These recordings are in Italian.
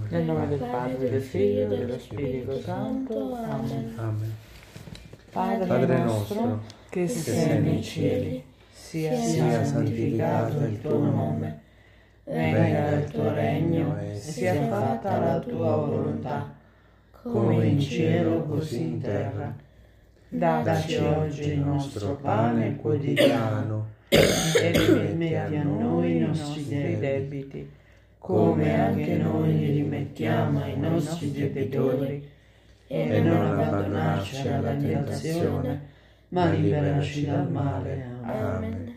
Nel nome del Padre, del Figlio e dello Spirito Santo. Amen. Amen. Padre nostro, che sei nei cieli, sia santificato il tuo nome. Venga il tuo regno e sia fatta la tua volontà, come in cielo così in terra. Dacci oggi il nostro pane quotidiano e rimetti a noi i nostri debiti, come anche noi li rimettiamo ai nostri debitori, e non abbandonarci alla tentazione, ma liberaci dal male. Amen.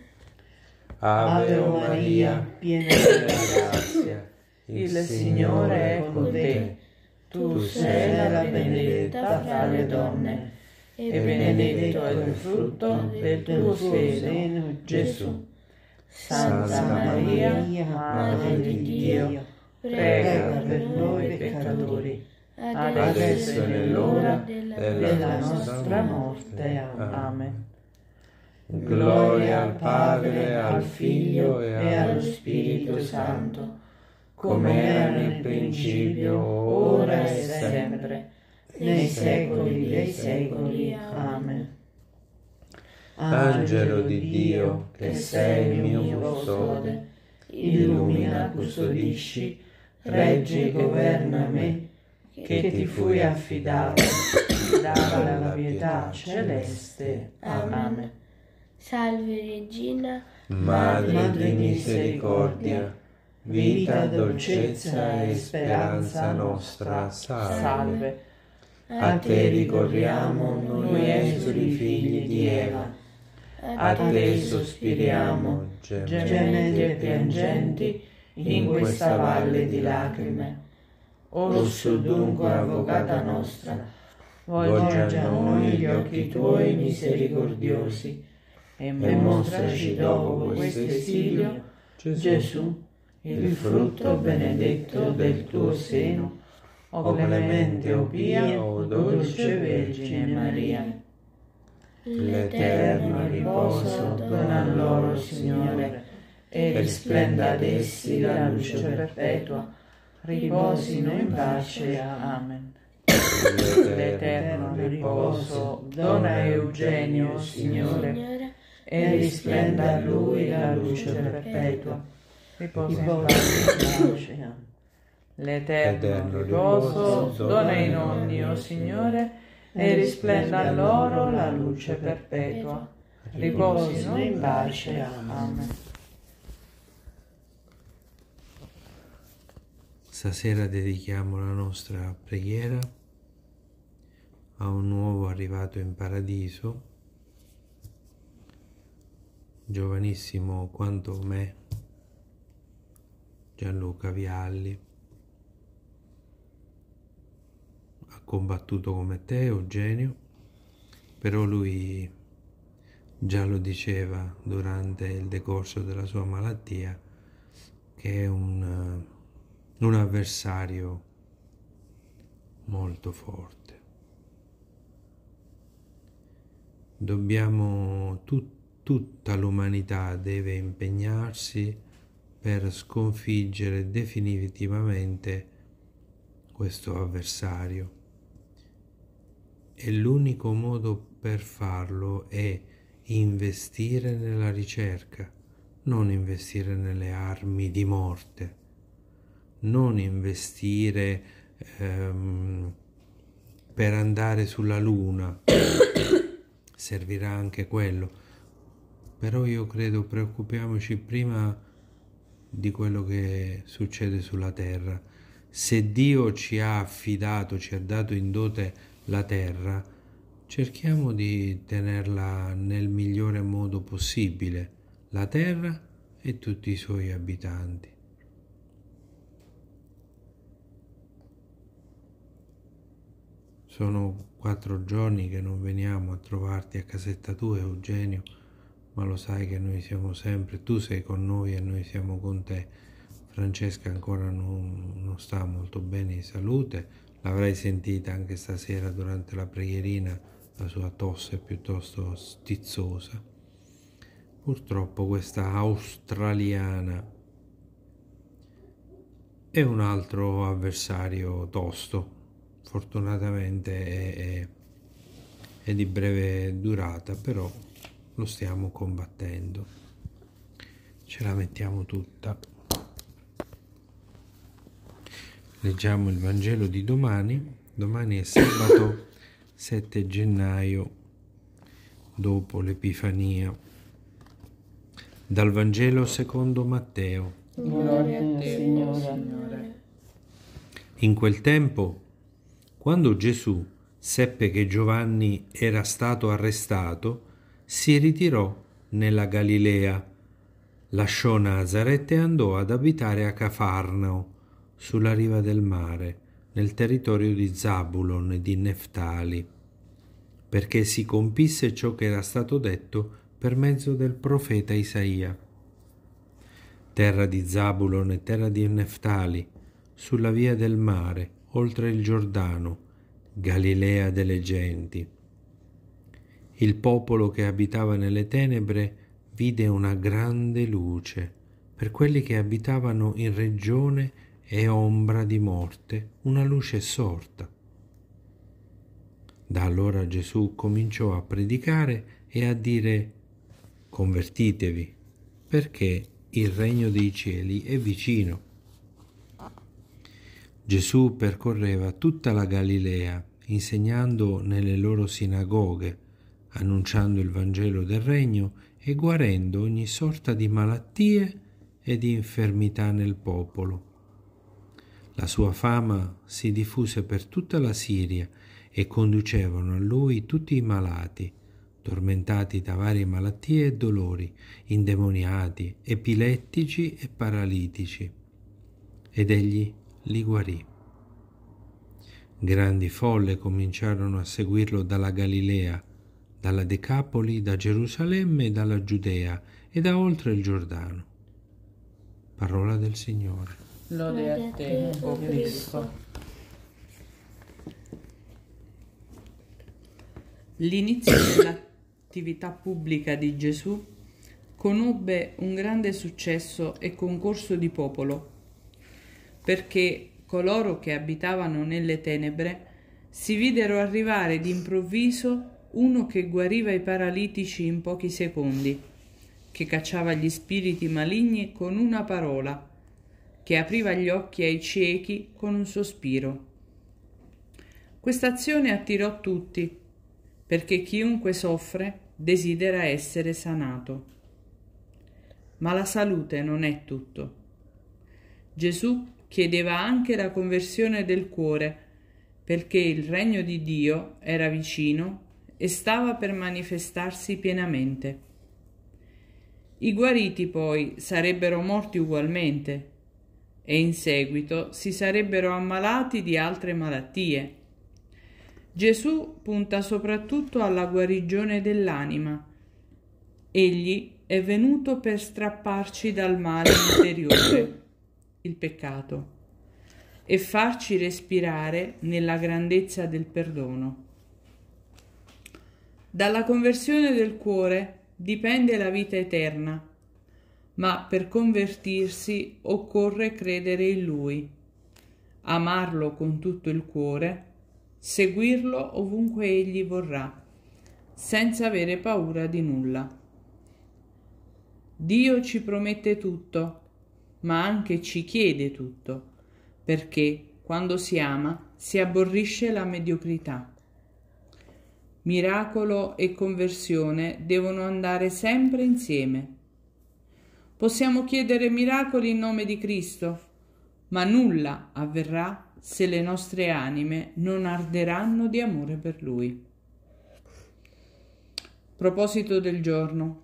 Ave Maria, piena di grazia, il Signore è con te. Tu sei la benedetta fra le donne, e benedetto è il frutto del tuo seno, Gesù. Santa Maria, Madre di Dio, prega per noi peccatori, adesso è nell'ora della nostra morte. Amen. Gloria al Padre, al Figlio e allo Spirito Santo, come era nel principio, ora e sempre, nei secoli dei secoli. Amen. Angelo di Dio, che sei il mio custode, illumina, custodisci, reggi e governa me, che ti fui affidato, dalla pietà celeste. Amen. Salve Regina, Madre di misericordia, vita, dolcezza e speranza nostra, Salve. A te ricorriamo noi esuli figli di Eva, a te sospiriamo, Gementi e piangenti in questa valle di lacrime. Orso dunque, avvocata nostra, Volgi a noi gli occhi tuoi misericordiosi e mostraci dopo questo esilio, Gesù, il frutto benedetto del tuo seno, o clemente o pia, o dolce Vergine Maria. L'eterno riposo dona loro, Signore, e risplenda ad essi la luce perpetua. Riposino in pace. Amen. L'eterno riposo dona a Eugenio, Signore, e risplenda a lui la luce perpetua. Riposo in pace. Amen. L'eterno riposo dona ai nonni, o Signore, e risplenda a loro la luce perpetua. Riposino in pace. Amen. Stasera dedichiamo la nostra preghiera a un nuovo arrivato in paradiso, giovanissimo quanto me, Gianluca Vialli. Ha combattuto come te, Eugenio, però lui già lo diceva durante il decorso della sua malattia che è un avversario molto forte. Tutta l'umanità deve impegnarsi per sconfiggere definitivamente questo avversario, e l'unico modo per farlo è investire nella ricerca, non investire nelle armi di morte, non investire per andare sulla luna. Servirà anche quello, però io credo preoccupiamoci prima di quello che succede sulla terra. Se Dio ci ha affidato, ci ha dato in dote la terra, cerchiamo di tenerla nel migliore modo possibile, la terra e tutti i suoi abitanti. Sono 4 giorni che non veniamo a trovarti a casetta tua, Eugenio, ma lo sai che noi siamo sempre, tu sei con noi e noi siamo con te. Francesca ancora non sta molto bene di salute, l'avrai sentita anche stasera durante la preghierina, la sua tosse è piuttosto stizzosa. Purtroppo questa australiana e un altro avversario tosto. Fortunatamente è di breve durata, però lo stiamo combattendo. Ce la mettiamo tutta. Leggiamo il Vangelo di domani. Domani è sabato 7 gennaio, dopo l'Epifania. Dal Vangelo secondo Matteo. Gloria a te, Signore. In quel tempo, quando Gesù seppe che Giovanni era stato arrestato, si ritirò nella Galilea, lasciò Nazaret e andò ad abitare a Cafarnao, sulla riva del mare, nel territorio di Zabulon e di Neftali, perché si compisse ciò che era stato detto per mezzo del profeta Isaia. Terra di Zabulon e terra di Neftali, sulla via del mare, oltre il Giordano, Galilea delle genti. Il popolo che abitava nelle tenebre vide una grande luce. Per quelli che abitavano in regione e ombra di morte, una luce è sorta. Da allora Gesù cominciò a predicare e a dire: convertitevi, perché il regno dei cieli è vicino. Gesù percorreva tutta la Galilea, insegnando nelle loro sinagoghe, annunciando il Vangelo del regno e guarendo ogni sorta di malattie e di infermità nel popolo. La sua fama si diffuse per tutta la Siria e conducevano a lui tutti i malati, tormentati da varie malattie e dolori, indemoniati, epilettici e paralitici, ed egli li guarì. Grandi folle cominciarono a seguirlo dalla Galilea, dalla Decapoli, da Gerusalemme e dalla Giudea e da oltre il Giordano. Parola del Signore. Lode a te, o Cristo. L'inizio dell'attività pubblica di Gesù conobbe un grande successo e concorso di popolo, perché coloro che abitavano nelle tenebre si videro arrivare d'improvviso uno che guariva i paralitici in pochi secondi, che cacciava gli spiriti maligni con una parola, che apriva gli occhi ai ciechi con un sospiro. Questa azione attirò tutti, perché chiunque soffre desidera essere sanato. Ma la salute non è tutto. Gesù chiedeva anche la conversione del cuore, perché il regno di Dio era vicino e stava per manifestarsi pienamente. I guariti poi sarebbero morti ugualmente e in seguito si sarebbero ammalati di altre malattie. Gesù punta soprattutto alla guarigione dell'anima. Egli è venuto per strapparci dal male interiore, il peccato, e farci respirare nella grandezza del perdono. Dalla conversione del cuore dipende la vita eterna, ma per convertirsi occorre credere in Lui, amarlo con tutto il cuore, seguirlo ovunque Egli vorrà, senza avere paura di nulla. Dio ci promette tutto, ma anche ci chiede tutto, perché quando si ama si aborrisce la mediocrità. Miracolo e conversione devono andare sempre insieme. Possiamo chiedere miracoli in nome di Cristo, ma nulla avverrà se le nostre anime non arderanno di amore per Lui. Proposito del giorno.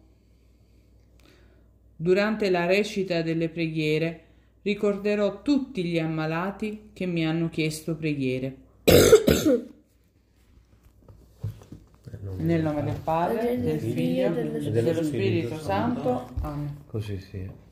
Durante la recita delle preghiere ricorderò tutti gli ammalati che mi hanno chiesto preghiere. Nel nome del Padre, del Figlio e dello Spirito Santo. Amen. Così sia.